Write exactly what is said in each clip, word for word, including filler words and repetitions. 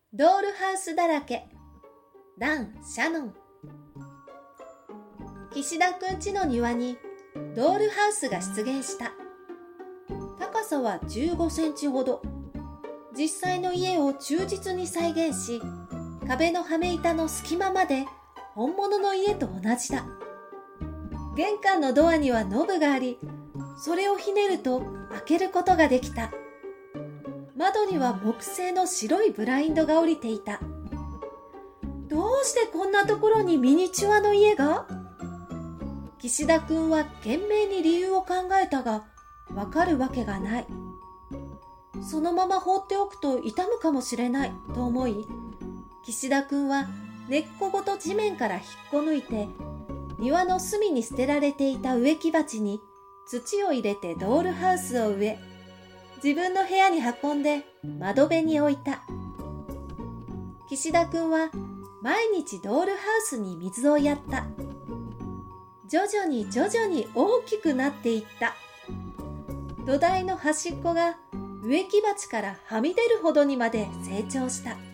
ドールハウスだらけ、ダン・シャノン。岸田くん家の庭にドールハウスが出現した。高さはじゅうごセンチほど。実際の家を忠実に再現し、壁のはめ板の隙間まで本物の家と同じだ。玄関のドアにはノブがあり、それをひねると開けることができた。窓には木製の白いブラインドが降りていた。どうしてこんなところにミニチュアの家が？岸田くんは懸命に理由を考えたが、わかるわけがない。そのまま放っておくと傷むかもしれないと思い、岸田くんは根っこごと地面から引っこ抜いて、庭の隅に捨てられていた植木鉢に土を入れてドールハウスを植え、自分の部屋に運んで窓辺に置いた。岸田くんは毎日ドールハウスに水をやった。徐々に徐々に大きくなっていった。土台の端っこが植木鉢からはみ出るほどにまで成長した。ある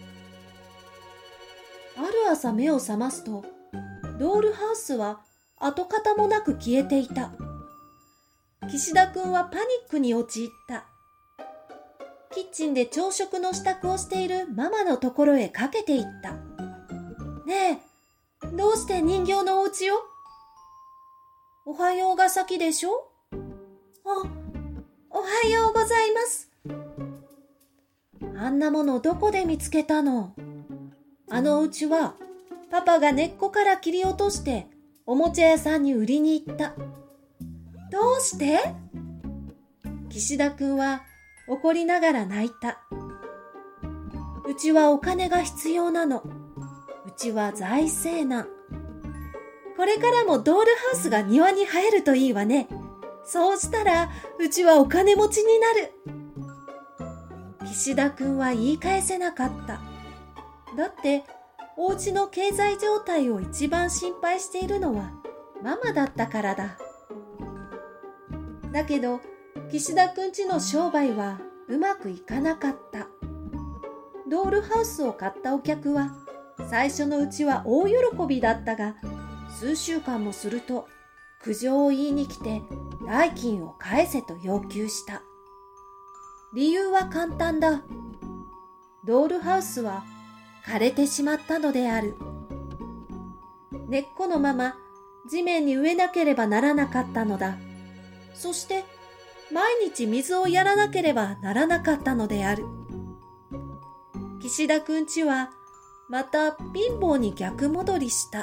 朝目を覚ますと、ドールハウスは跡形もなく消えていた。岸田くんはパニックに陥った。キッチンで朝食の支度をしているママのところへかけていった。ねえ、どうして人形のお家を？おはようが先でしょ？あ、おはようございます。あんなものどこで見つけたの？あのうちはパパが根っこから切り落としておもちゃ屋さんに売りに行った。どうして？岸田くんは怒りながら泣いた。うちはお金が必要なの。うちは財政難。これからもドールハウスが庭に生えるといいわね。そうしたらうちはお金持ちになる。岸田くんは言い返せなかった。だってお家の経済状態を一番心配しているのはママだったからだ。だけど岸田くん家の商売はうまくいかなかった。ドールハウスを買ったお客は最初のうちは大喜びだったが、数週間もすると苦情を言いに来て代金を返せと要求した。理由は簡単だ。ドールハウスは枯れてしまったのである。根っこのまま地面に植えなければならなかったのだ。そして毎日水をやらなければならなかったのである。岸田くんちはまた貧乏に逆戻りした。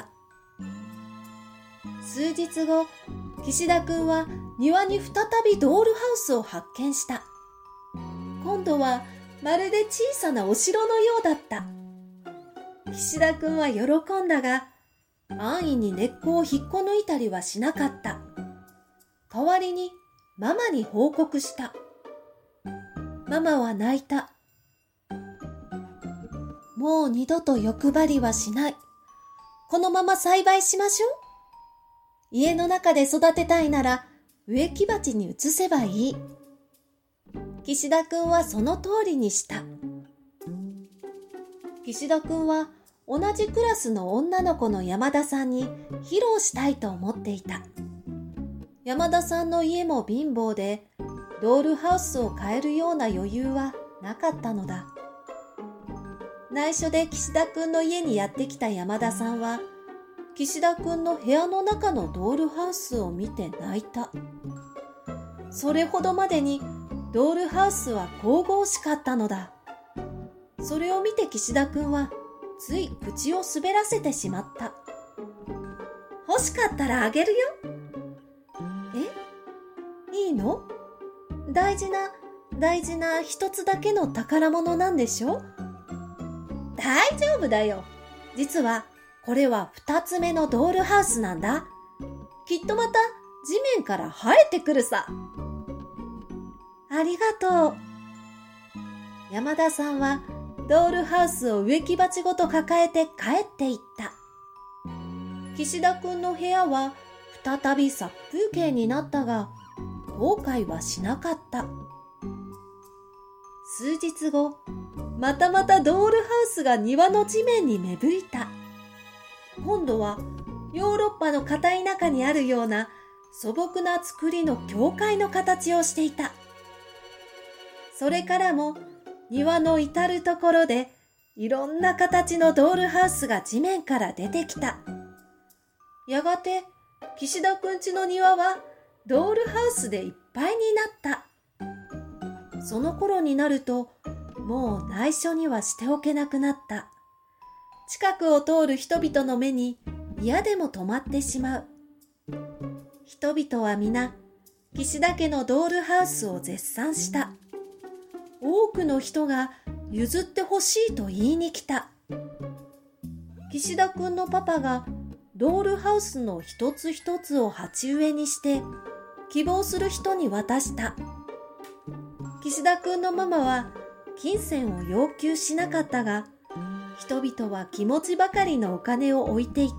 数日後、岸田くんは庭に再びドールハウスを発見した。今度はまるで小さなお城のようだった。岸田くんは喜んだが、安易に根っこを引っこ抜いたりはしなかった。代わりにママに報告した。ママは泣いた。もう二度と欲張りはしない。このまま栽培しましょう。家の中で育てたいなら植木鉢に移せばいい。岸田くんはその通りにした。岸田くんは同じクラスの女の子の山田さんに披露したいと思っていた。山田さんの家も貧乏で、ドールハウスを買えるような余裕はなかったのだ。内緒で岸田くんの家にやってきた山田さんは、岸田くんの部屋の中のドールハウスを見て泣いた。それほどまでにドールハウスは神々しかったのだ。それを見て岸田くんはつい口を滑らせてしまった。欲しかったらあげるよ。え？いいの？大事な、大事な一つだけの宝物なんでしょ？大丈夫だよ。実はこれは二つ目のドールハウスなんだ。きっとまた地面から生えてくるさ。ありがとう。山田さんはドールハウスを植木鉢ごと抱えて帰っていった。岸田くんの部屋は再び殺風景になったが、後悔はしなかった。 数日後、またまたドールハウスが庭の地面に芽吹いた。今度はヨーロッパの片田舎にあるような素朴な作りの教会の形をしていた。それからも庭の至るところでいろんな形のドールハウスが地面から出てきた。やがて岸田くん家の庭はドールハウスでいっぱいになった。その頃になるともう内緒にはしておけなくなった。近くを通る人々の目に嫌でも止まってしまう。人々は皆岸田家のドールハウスを絶賛した。多くの人が譲ってほしいと言いに来た。岸田くんのパパがドールハウスの一つ一つを鉢植えにして希望する人に渡した。岸田くんのママは金銭を要求しなかったが、人々は気持ちばかりのお金を置いていった。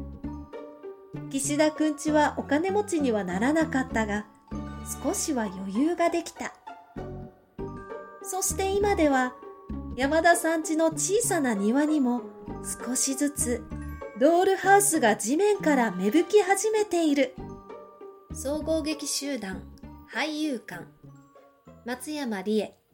岸田くん家はお金持ちにはならなかったが、少しは余裕ができた。そして今では山田さん家の小さな庭にも少しずつドールハウスが地面から芽吹き始めている。総合劇集団俳優館松山理恵